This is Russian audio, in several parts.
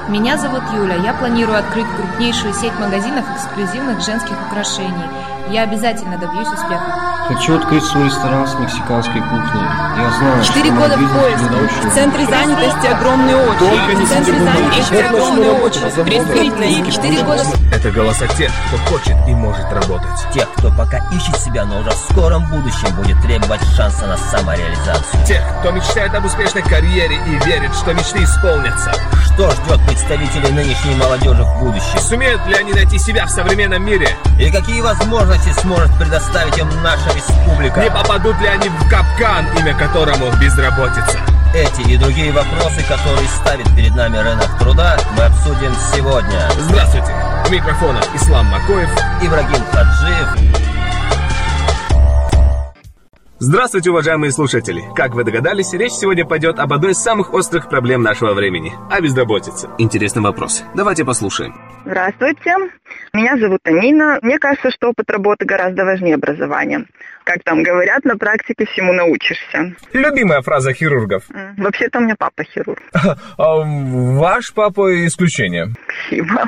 Меня зовут Юля. Я планирую открыть крупнейшую сеть магазинов эксклюзивных женских украшений. Я обязательно добьюсь успеха. Хочу открыть свой ресторан с мексиканской кухней. Я знаю, 4 года в поиске. В центре занятости огромные очереди. В центре занятости огромные очереди. 4 года. Это голоса тех, кто хочет и может работать. Тех, кто пока ищет себя, но уже в скором будущем будет требовать шанса на самореализацию. Тех, кто мечтает об успешной карьере и верит, что мечты исполнятся. Что ждет представителей нынешней молодежи в будущем? Сумеют ли они найти себя в современном мире? И какие возможности сможет предоставить им наша республика? Не попадут ли они в капкан, имя которому безработица? Эти и другие вопросы, которые ставит перед нами рынок труда, мы обсудим сегодня. Здравствуйте! У микрофонов Ислам Макоев, Ибрагим Хаджиев. Здравствуйте, уважаемые слушатели! Как вы догадались, речь сегодня пойдет об одной из самых острых проблем нашего времени – о безработице. Интересный вопрос. Давайте послушаем. Здравствуйте. Меня зовут Анина. Мне кажется, что опыт работы гораздо важнее образования. Как там говорят, на практике всему научишься. Любимая фраза хирургов. Вообще-то у меня папа хирург. Ваш папа исключение. Спасибо.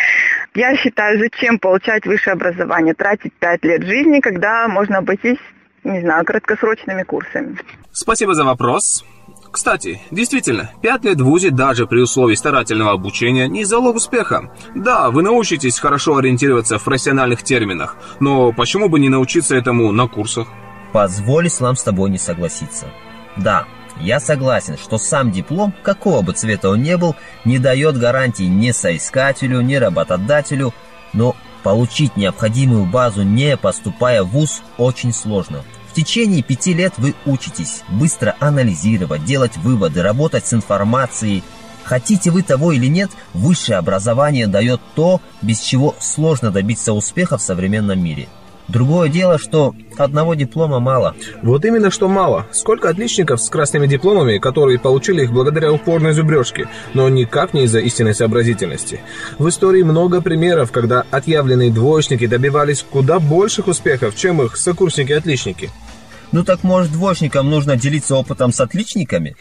Я считаю, зачем получать высшее образование, тратить 5 лет жизни, когда можно обойтись, не знаю, краткосрочными курсами. Спасибо за вопрос. Кстати, действительно, 5 лет в ВУЗе даже при условии старательного обучения не залог успеха. Да, вы научитесь хорошо ориентироваться в профессиональных терминах, но почему бы не научиться этому на курсах? Позволь, Ислам, с тобой не согласиться. Да, я согласен, что сам диплом, какого бы цвета он ни был, не дает гарантий ни соискателю, ни работодателю, но получить необходимую базу, не поступая в ВУЗ, очень сложно. В течение 5 лет вы учитесь быстро анализировать, делать выводы, работать с информацией. Хотите вы того или нет, высшее образование дает то, без чего сложно добиться успеха в современном мире. Другое дело, что одного диплома мало. Вот именно что мало. Сколько отличников с красными дипломами, которые получили их благодаря упорной зубрежке, но никак не из-за истинной сообразительности. В истории много примеров, когда отъявленные двоечники добивались куда больших успехов, чем их сокурсники-отличники. Ну так может двоечникам нужно делиться опытом с отличниками?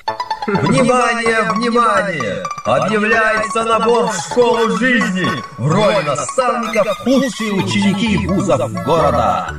Внимание, внимание! Объявляется набор в школу жизни. В роли наставников лучшие ученики вузов города.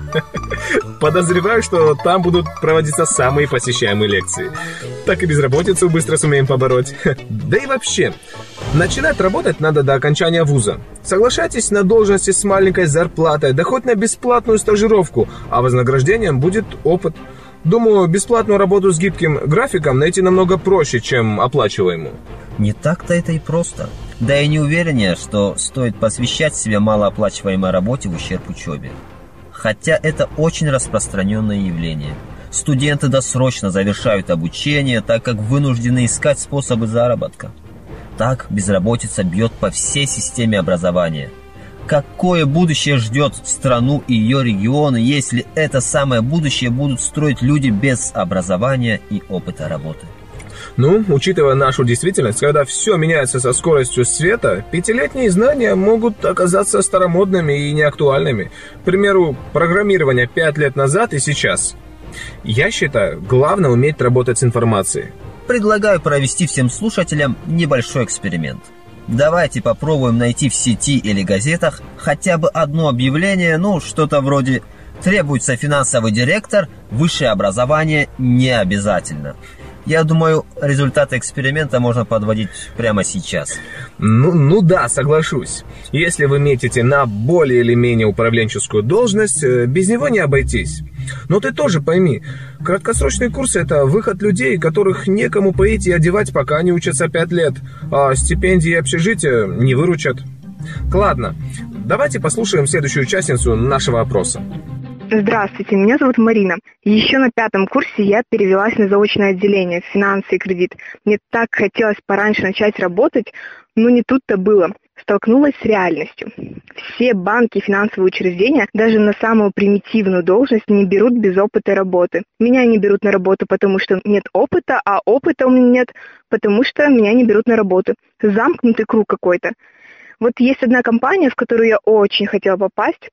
Подозреваю, что там будут проводиться самые посещаемые лекции. Так и безработицу быстро сумеем побороть. Да и вообще, начинать работать надо до окончания вуза. Соглашайтесь на должности с маленькой зарплатой, да хоть на бесплатную стажировку, а вознаграждением будет опыт. Думаю, бесплатную работу с гибким графиком найти намного проще, чем оплачиваемую. Не так-то это и просто. Да и не увереннее, что стоит посвящать себя малооплачиваемой работе в ущерб учебе. Хотя это очень распространенное явление. Студенты досрочно завершают обучение, так как вынуждены искать способы заработка. Так безработица бьет по всей системе образования. Какое будущее ждет страну и ее регионы, если это самое будущее будут строить люди без образования и опыта работы? Ну, учитывая нашу действительность, когда все меняется со скоростью света, 5-летние знания могут оказаться старомодными и неактуальными. К примеру, программирование 5 лет назад и сейчас. Я считаю, главное уметь работать с информацией. Предлагаю провести всем слушателям небольшой эксперимент. Давайте попробуем найти в сети или газетах хотя бы одно объявление, что-то вроде «Требуется финансовый директор, высшее образование не обязательно». Я думаю, результаты эксперимента можно подводить прямо сейчас. Ну да, соглашусь. Если вы метите на более или менее управленческую должность, без него не обойтись. Но ты тоже пойми, краткосрочные курсы – это выход людей, которых некому поить и одевать, пока они учатся 5 лет, а стипендии и общежития не выручат. Ладно, давайте послушаем следующую участницу нашего опроса. Здравствуйте, меня зовут Марина. Еще на 5 курсе я перевелась на заочное отделение, финансы и кредит. Мне так хотелось пораньше начать работать, но не тут-то было. Столкнулась с реальностью. Все банки и финансовые учреждения даже на самую примитивную должность не берут без опыта работы. Меня не берут на работу, потому что нет опыта, а опыта у меня нет, потому что меня не берут на работу. Замкнутый круг какой-то. Вот есть одна компания, в которую я очень хотела попасть.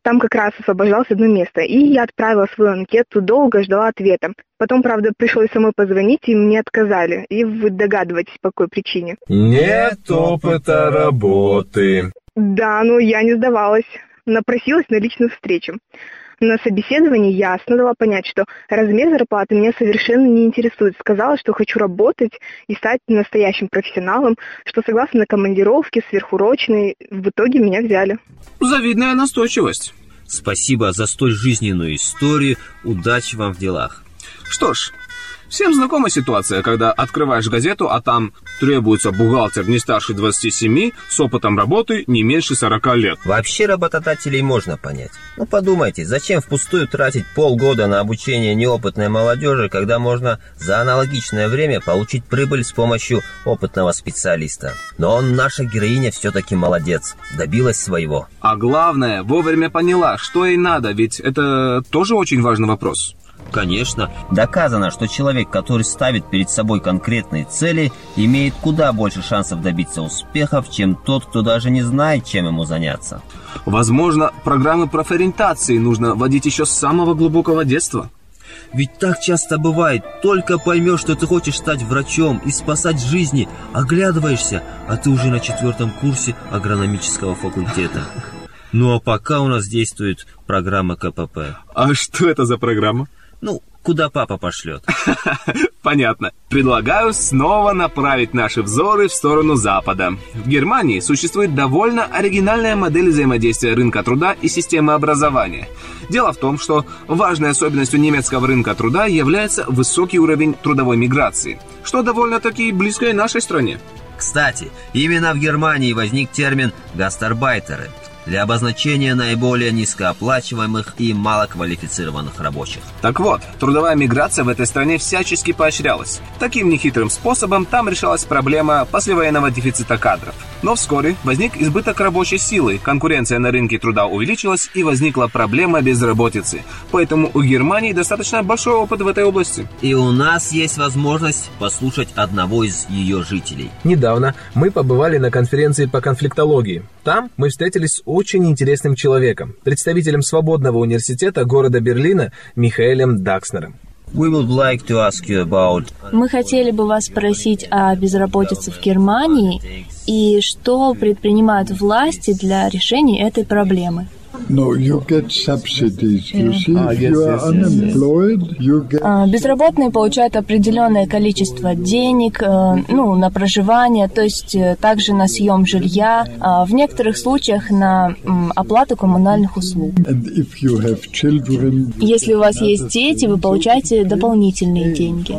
Там как раз освобождалось одно место, и я отправила свою анкету, долго ждала ответа. Потом, правда, пришлось самой позвонить, и мне отказали. И вы догадываетесь, по какой причине. Нет опыта работы. Да, но я не сдавалась. Напросилась на личную встречу. На собеседовании ясно дала понять, что размер зарплаты меня совершенно не интересует. Сказала, что хочу работать и стать настоящим профессионалом, что согласна на командировки, сверхурочные. В итоге меня взяли. Завидная настойчивость. Спасибо за столь жизненную историю. Удачи вам в делах. Что ж, всем знакома ситуация, когда открываешь газету, а там требуется бухгалтер не старше 27 с опытом работы не меньше 40 лет. Вообще работодателей можно понять. Ну подумайте, зачем впустую тратить полгода на обучение неопытной молодежи, когда можно за аналогичное время получить прибыль с помощью опытного специалиста? Но наша героиня все-таки молодец, добилась своего. А главное, вовремя поняла, что ей надо, ведь это тоже очень важный вопрос. Конечно, доказано, что человек, который ставит перед собой конкретные цели, имеет куда больше шансов добиться успехов, чем тот, кто даже не знает, чем ему заняться. Возможно, программы профориентации нужно вводить еще с самого глубокого детства. Ведь так часто бывает, только поймешь, что ты хочешь стать врачом и спасать жизни, оглядываешься, а ты уже на 4-м курсе агрономического факультета. Ну а пока у нас действует программа КПП. А что это за программа? Ну, куда папа пошлет. Понятно. Предлагаю снова направить наши взоры в сторону Запада. В Германии существует довольно оригинальная модель взаимодействия рынка труда и системы образования. Дело в том, что важной особенностью немецкого рынка труда является высокий уровень трудовой миграции, что довольно-таки близко и нашей стране. Кстати, именно в Германии возник термин «гастарбайтеры» для обозначения наиболее низкооплачиваемых и малоквалифицированных рабочих. Так вот, трудовая миграция в этой стране всячески поощрялась. Таким нехитрым способом там решалась проблема послевоенного дефицита кадров. Но вскоре возник избыток рабочей силы, конкуренция на рынке труда увеличилась и возникла проблема безработицы. Поэтому у Германии достаточно большой опыт в этой области. И у нас есть возможность послушать одного из ее жителей. Недавно мы побывали на конференции по конфликтологии. Там мы встретились с очень интересным человеком, представителем свободного университета города Берлина Михаэлем Дакснером. We would like to ask you about... Мы хотели бы вас спросить о безработице в Германии и что предпринимают власти для решения этой проблемы. Безработные получают определенное количество денег, на проживание, то есть также на съем жилья, в некоторых случаях на оплату коммунальных услуг. Если у вас есть дети, вы получаете дополнительные деньги.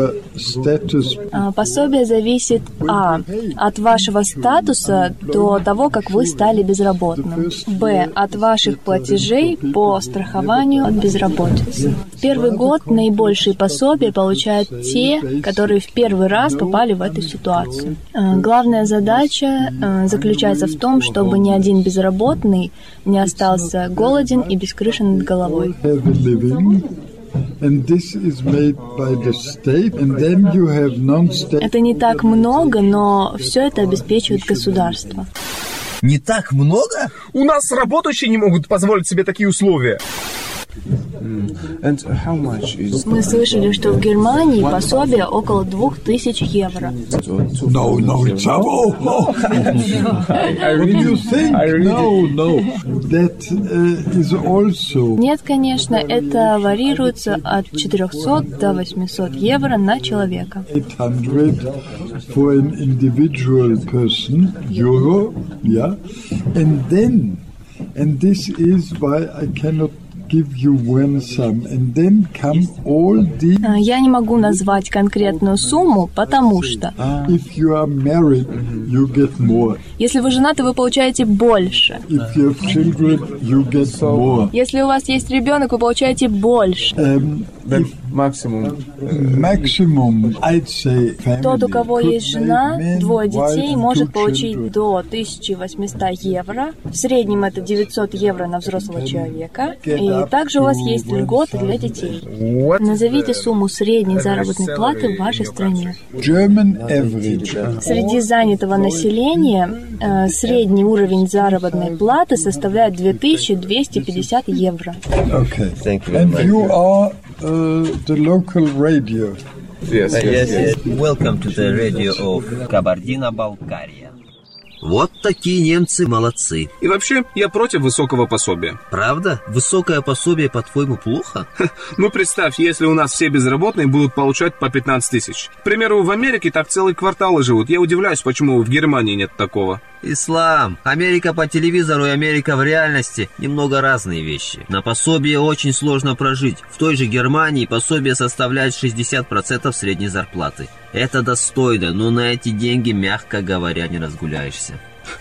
Пособие зависит от вашего статуса до того, как вы стали безработным. От ваших платежей по страхованию от безработицы. В первый год наибольшие пособия получают те, которые в первый раз попали в эту ситуацию. Главная задача заключается в том, чтобы ни один безработный не остался голоден и без крыши над головой. Это не так много, но все это обеспечивает государство. Не так много? У нас работающие не могут позволить себе такие условия. Мы слышали, что в Германии пособие около 2000 евро. Нет, конечно, это варьируется от 400 до 800 евро на человека. Я не могу назвать конкретную сумму, потому что если вы женаты, вы получаете больше. Если у вас есть ребенок, вы получаете больше. Максимум. Тот, у кого есть жена, 2 детей, может получить до 1800 евро. В среднем это 900 евро на взрослого человека. И также у вас есть льготы для детей. Назовите сумму средней заработной платы в вашей стране. Среди занятого населения средний уровень заработной платы составляет 2250 евро. The local radio. Yes. Welcome to the radio of Kabardino-Balkaria. Вот такие немцы молодцы. И вообще, я против высокого пособия. Правда? Высокое пособие, по-твоему, плохо? Ну, представь, если у нас все безработные будут получать по 15 тысяч. К примеру, в Америке так целые кварталы живут. Я удивляюсь, почему в Германии нет такого. Ислам. Америка по телевизору и Америка в реальности немного разные вещи. На пособие очень сложно прожить. В той же Германии пособие составляет 60% средней зарплаты. Это достойно, но на эти деньги, мягко говоря, не разгуляешься.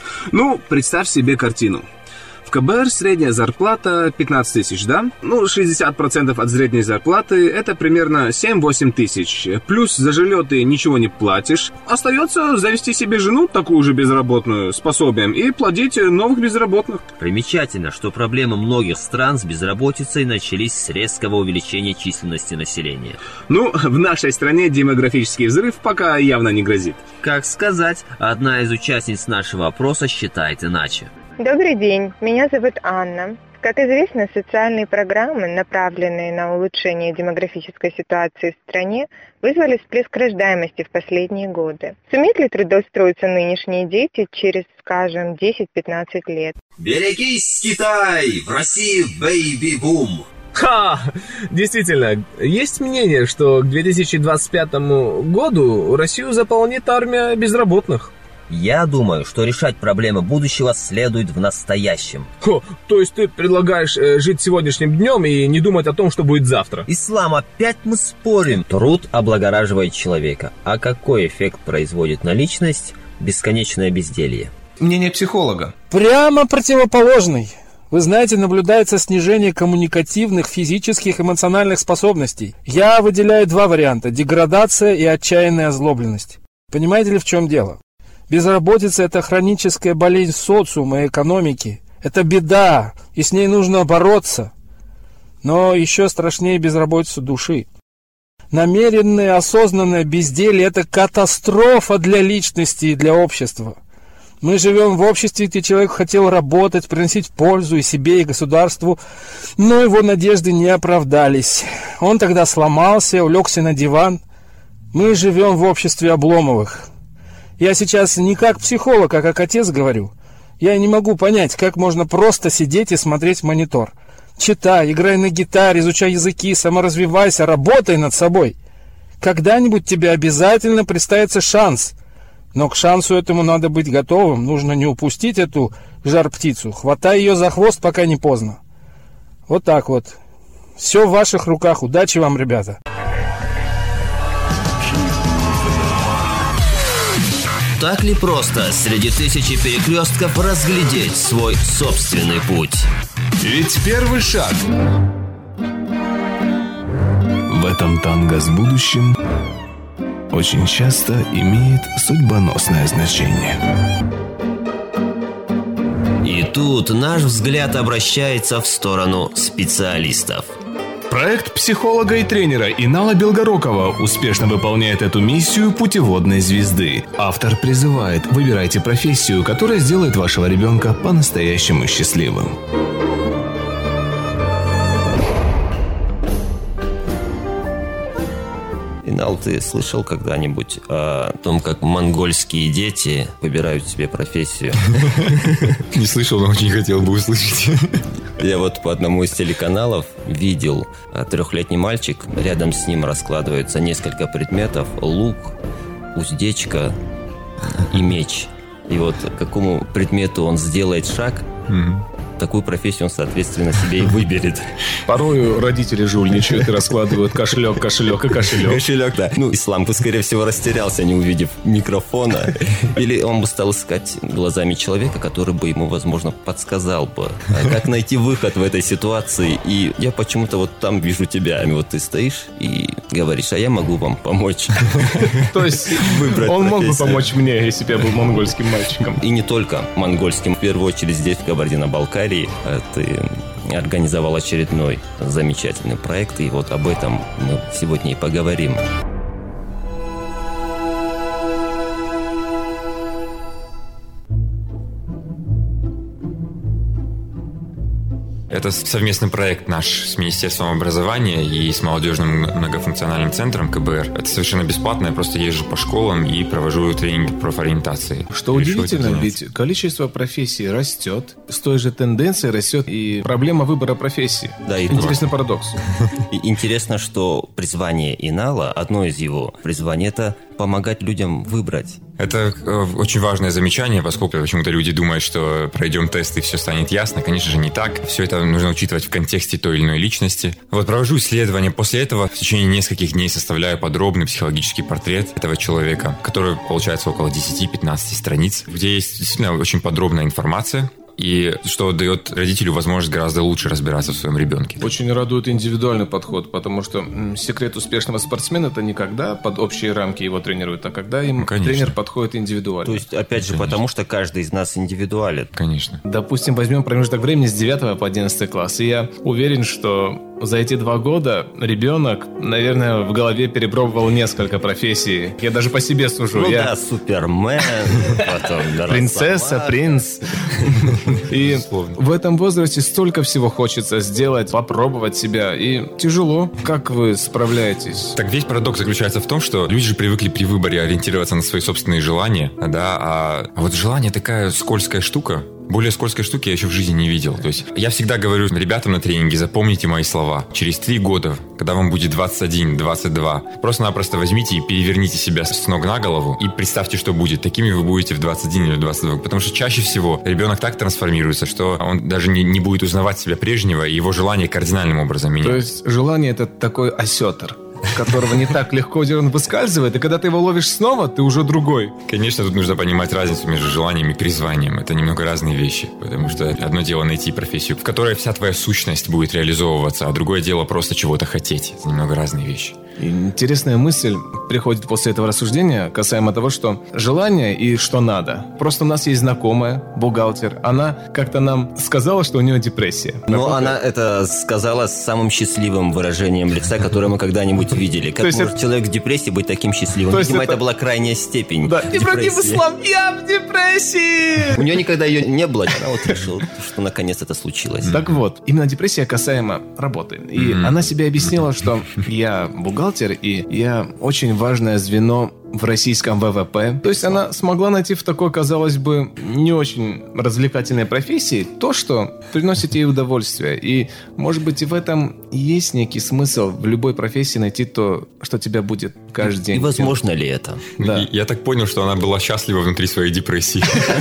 Ну, представь себе картину. В КБР средняя зарплата 15 тысяч, да? Ну, 60% от средней зарплаты – это примерно 7-8 тысяч. Плюс за жилье ты ничего не платишь. Остается завести себе жену, такую же безработную, с пособием, и плодить новых безработных. Примечательно, что проблемы многих стран с безработицей начались с резкого увеличения численности населения. Ну, в нашей стране демографический взрыв пока явно не грозит. Как сказать, одна из участниц нашего опроса считает иначе. Добрый день, меня зовут Анна. Как известно, социальные программы, направленные на улучшение демографической ситуации в стране, вызвали всплеск рождаемости в последние годы. Сумеют ли трудоустроиться нынешние дети через, скажем, 10-15 лет? Берегись, Китай! В России бэйби-бум! Ха! Действительно, есть мнение, что к 2025 году Россию заполнит армия безработных. Я думаю, что решать проблемы будущего следует в настоящем. То есть ты предлагаешь жить сегодняшним днем и не думать о том, что будет завтра? Ислам, опять мы спорим. Труд облагораживает человека. А какой эффект производит на личность бесконечное безделье? Мнение психолога. Прямо противоположный. Вы знаете, наблюдается снижение коммуникативных, физических, эмоциональных способностей. Я выделяю 2 варианта – деградация и отчаянная озлобленность. Понимаете ли, в чем дело? Безработица – это хроническая болезнь социума и экономики. Это беда, и с ней нужно бороться. Но еще страшнее безработица души. Намеренное, осознанное безделье – это катастрофа для личности и для общества. Мы живем в обществе, где человек хотел работать, приносить пользу и себе, и государству, но его надежды не оправдались. Он тогда сломался, улегся на диван. Мы живем в обществе Обломовых. Я сейчас не как психолог, а как отец говорю. Я не могу понять, как можно просто сидеть и смотреть в монитор. Читай, играй на гитаре, изучай языки, саморазвивайся, работай над собой. Когда-нибудь тебе обязательно представится шанс. Но к шансу этому надо быть готовым. Нужно не упустить эту жар-птицу. Хватай ее за хвост, пока не поздно. Вот так вот. Все в ваших руках. Удачи вам, ребята. Так ли просто среди тысячи перекрестков разглядеть свой собственный путь? Ведь первый шаг в этом танго с будущим очень часто имеет судьбоносное значение. И тут наш взгляд обращается в сторону специалистов. Проект психолога и тренера Инала Белгорокова успешно выполняет эту миссию путеводной звезды. Автор призывает: выбирайте профессию, которая сделает вашего ребенка по-настоящему счастливым. Инал, ты слышал когда-нибудь о том, как монгольские дети выбирают себе профессию? Не слышал, но очень хотел бы услышать. Я вот по одному из телеканалов видел 3-летний мальчик, рядом с ним раскладываются несколько предметов: лук, уздечка и меч. И вот к какому предмету он сделает шаг, такую профессию он, соответственно, себе и выберет. Порой родители жульничают и раскладывают кошелек. Кошелек, да. Ну, Ислам, скорее всего, растерялся, не увидев микрофона. Или он бы стал искать глазами человека, который бы ему, возможно, подсказал бы, как найти выход в этой ситуации. И я почему-то вот там вижу тебя. И вот ты стоишь и говоришь, а я могу вам помочь. То есть он мог бы помочь мне, если бы я был монгольским мальчиком. И не только монгольским. В первую очередь здесь, в Кабардино-Балкарии, ты организовал очередной замечательный проект, и вот об этом мы сегодня и поговорим. Это совместный проект наш с Министерством образования и с молодежным многофункциональным центром КБР. Это совершенно бесплатно, я просто езжу по школам и провожу тренинги профориентации. Что удивительно, ведь количество профессий растет, с той же тенденцией растет и проблема выбора профессии. Да, интересный парадокс. И интересно, что призвание Инала, одно из его призваний, это помогать людям выбрать. Это очень важное замечание, поскольку почему-то люди думают, что пройдем тест и все станет ясно. Конечно же, не так. Все это нужно учитывать в контексте той или иной личности. Вот провожу исследования. После этого в течение нескольких дней составляю подробный психологический портрет этого человека, который получается около 10-15 страниц, где есть действительно очень подробная информация. И что дает родителю возможность гораздо лучше разбираться в своем ребенке. Очень радует индивидуальный подход, потому что секрет успешного спортсмена – это не когда под общие рамки его тренируют, а когда им тренер подходит индивидуально. То есть, опять же, потому что каждый из нас индивидуален. Конечно. Допустим, возьмем промежуток времени с 9 по 11 класс, и я уверен, что за эти 2 года ребенок, наверное, в голове перепробовал несколько профессий. Я даже по себе сужу. Ну да, супермен, потом принцесса, принц. И в этом возрасте столько всего хочется сделать, попробовать себя, и тяжело. Как вы справляетесь? Так весь парадокс заключается в том, что люди же привыкли при выборе ориентироваться на свои собственные желания, да, а вот желание такая скользкая штука. Более скользкой штуки я еще в жизни не видел. То есть я всегда говорю ребятам на тренинге, запомните мои слова. Через 3 года, когда вам будет 21, 22, просто-напросто возьмите и переверните себя с ног на голову и представьте, что будет. Такими вы будете в 21 или 22. Потому что чаще всего ребенок так трансформируется, что он даже не будет узнавать себя прежнего, и его желание кардинальным образом меняется. То есть желание – это такой осетр, которого не так легко, где он выскальзывает, и когда ты его ловишь снова, ты уже другой. Конечно, тут нужно понимать разницу между желанием и призванием. Это немного разные вещи, потому что одно дело найти профессию, в которой вся твоя сущность будет реализовываться, а другое дело просто чего-то хотеть. Это немного разные вещи. Интересная мысль приходит после этого рассуждения касаемо того, что желание и что надо. Просто у нас есть знакомая, бухгалтер. Она как-то нам сказала, что у нее депрессия. Но она это сказала с самым счастливым выражением лица, которое мы когда-нибудь видели. Как может человек в депрессии быть таким счастливым? Видимо, это была крайняя степень. Да, Ибрагим Ислам, я в депрессии! У нее никогда ее не было, она вот решила, что наконец это случилось. Так вот, именно депрессия касаемо работы. И она себе объяснила, что я бухгалтер, и я очень важное звено в российском ВВП. То есть она смогла найти в такой, казалось бы, не очень развлекательной профессии то, что приносит ей удовольствие. И, может быть, и в этом есть некий смысл в любой профессии найти то, что тебя будет каждый день. И возможно ли это? Да. Я так понял, что она была счастлива внутри своей депрессии.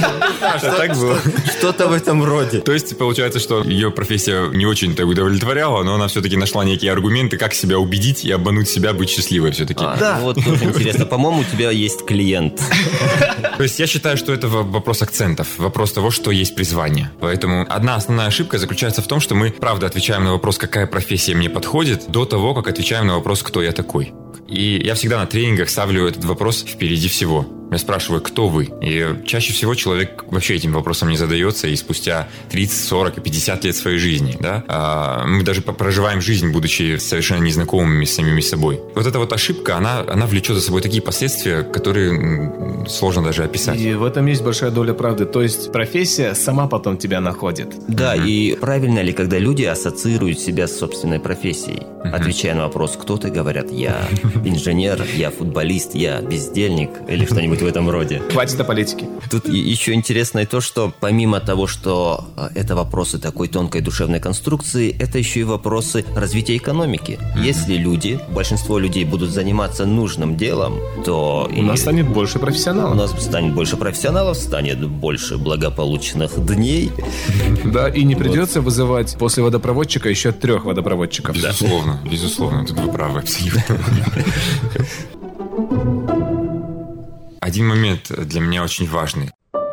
Так было. Что-то в этом роде. То есть, получается, что ее профессия не очень-то удовлетворяла, но она все-таки нашла некие аргументы, как себя убедить и обмануть себя быть счастливой все-таки. Да. Вот тоже интересно. По-моему, у тебя есть клиент. То есть я считаю, что это вопрос акцентов, вопрос того, что есть призвание. Поэтому одна основная ошибка заключается в том, что мы, правда, отвечаем на вопрос, какая профессия мне подходит, до того, как отвечаем на вопрос, кто я такой. И я всегда на тренингах ставлю этот вопрос впереди всего. Я спрашиваю, кто вы? И чаще всего человек вообще этим вопросом не задается, и спустя 30, 40 и 50 лет своей жизни, да, мы даже проживаем жизнь, будучи совершенно незнакомыми с самими собой. Вот эта вот ошибка, она влечет за собой такие последствия, которые сложно даже описать. И в этом есть большая доля правды. То есть профессия сама потом тебя находит. Да, и правильно ли, когда люди ассоциируют себя с собственной профессией, отвечая на вопрос, кто ты, говорят, я инженер, я футболист, я бездельник или что-нибудь в этом роде. Хватит о политике. Тут еще интересно и то, что помимо того, что это вопросы такой тонкой душевной конструкции, это еще и вопросы развития экономики. Если большинство людей будут заниматься нужным делом, то... У нас станет больше профессионалов. профессионалов. У нас станет больше профессионалов, станет больше благополучных дней. Да, и не придется вызывать после водопроводчика еще 3 водопроводчиков. Безусловно, безусловно, тут вы правы абсолютно. Один момент для меня очень важный.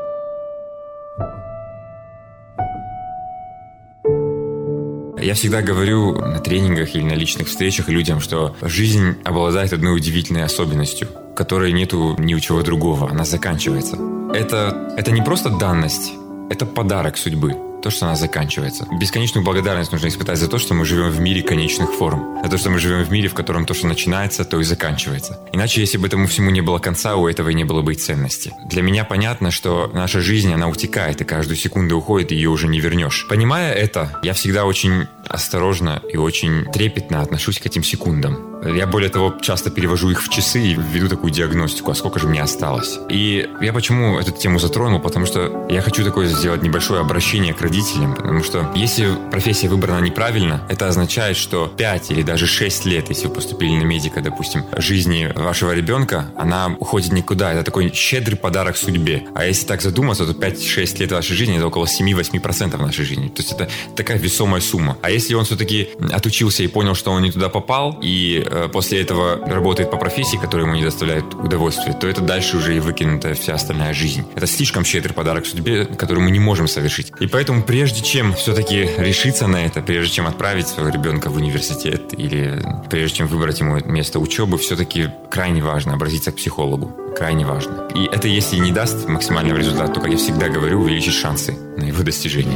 Я всегда говорю на тренингах или на личных встречах людям, что жизнь обладает одной удивительной особенностью, которой нету ни у чего другого, она заканчивается. Это не просто данность, это подарок судьбы. То, что она заканчивается. Бесконечную благодарность нужно испытать за то, что мы живем в мире конечных форм. За то, что мы живем в мире, в котором то, что начинается, то и заканчивается. Иначе, если бы этому всему не было конца, у этого и не было бы и ценности. Для меня понятно, что наша жизнь, она утекает, и каждую секунду уходит, и ее уже не вернешь. Понимая это, я всегда очень осторожно и очень трепетно отношусь к этим секундам. Я, более того, часто перевожу их в часы и веду такую диагностику, а сколько же мне осталось. И я почему эту тему затронул? Потому что я хочу такое сделать небольшое обращение к родителям, потому что если профессия выбрана неправильно, это означает, что 5 или даже 6 лет, если вы поступили на медика, допустим, жизни вашего ребенка, она уходит никуда. Это такой щедрый подарок судьбе. А если так задуматься, то 5-6 лет вашей жизни – это около 7-8% нашей жизни. То есть это такая весомая сумма. А если он все-таки отучился и понял, что он не туда попал, и после этого работает по профессии, которая ему не доставляет удовольствия, то это дальше уже и выкинутая вся остальная жизнь. Это слишком щедрый подарок судьбе, который мы не можем совершить. И поэтому прежде чем все-таки решиться на это, прежде чем отправить своего ребенка в университет или прежде чем выбрать ему место учебы, все-таки крайне важно обратиться к психологу. Крайне важно. И это, если не даст максимального результата, то, как я всегда говорю, увеличить шансы на его достижение.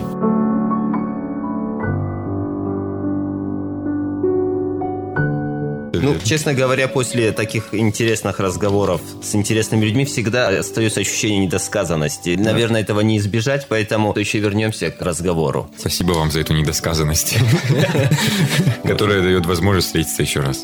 Ну, честно говоря, после таких интересных разговоров с интересными людьми всегда остается ощущение недосказанности. Наверное, этого не избежать, поэтому еще вернемся к разговору. Спасибо вам за эту недосказанность, которая дает возможность встретиться еще раз.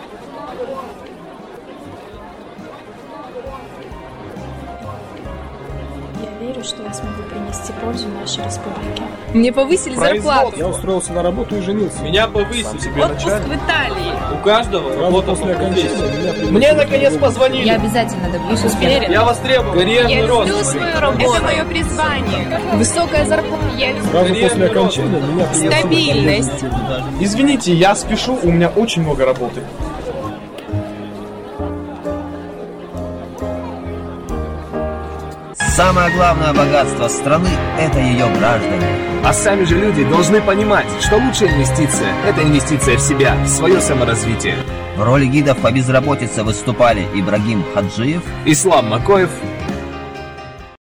Я верю, что я смогу принести пользу нашей республике. Мне повысили зарплату. Я устроился на работу и женился. Меня повысили. Отпуск в Италии. У каждого работа после окончания. Мне наконец позвонили. Я обязательно добьюсь успеха. Я востребован. Карьерный рост. Я люблю свою работу. Это мое призвание. Высокая зарплата. Сразу после окончания меня стабильность. Извините, я спешу, у меня очень много работы. Самое главное богатство страны – это ее граждане. А сами же люди должны понимать, что лучшая инвестиция – это инвестиция в себя, в свое саморазвитие. В роли гидов по безработице выступали Ибрагим Хаджиев, Ислам Макоев